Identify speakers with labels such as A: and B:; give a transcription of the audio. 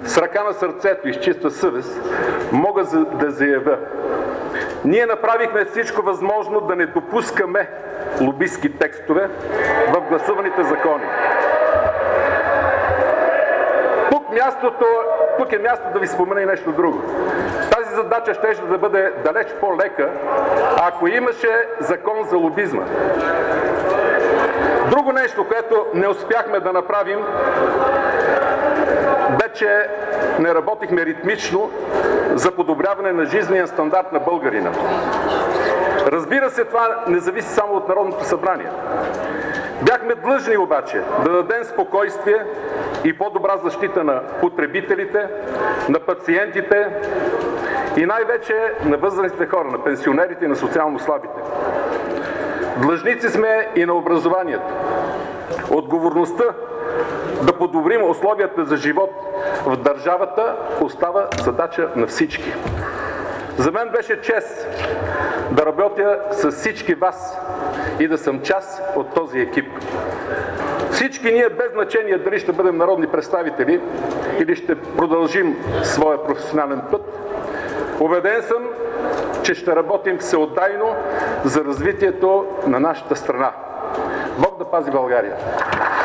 A: с ръка на сърцето и с чиста съвест мога да заявя: ние направихме всичко възможно да не допускаме лобистки текстове в гласуваните закони. Тук е място да ви спомена и нещо друго. Тази задача щеше да бъде далеч по-лека, ако имаше закон за лобизма. Друго нещо, което не успяхме да направим, бе, че не работихме ритмично за подобряване на жизнения стандарт на българина. Разбира се, това не зависи само от Народното събрание. Бяхме длъжни обаче да дадем спокойствие и по-добра защита на потребителите, на пациентите и най-вече на възрастните хора, на пенсионерите и на социално слабите. Длъжници сме и на образованието. Отговорността да подобрим условията за живот в държавата остава задача на всички. За мен беше чест да работя с всички вас и да съм част от този екип. Всички ние, без значение дали ще бъдем народни представители или ще продължим своя професионален път, убеден съм, че ще работим всеотдайно за развитието на нашата страна. Бог да пази България!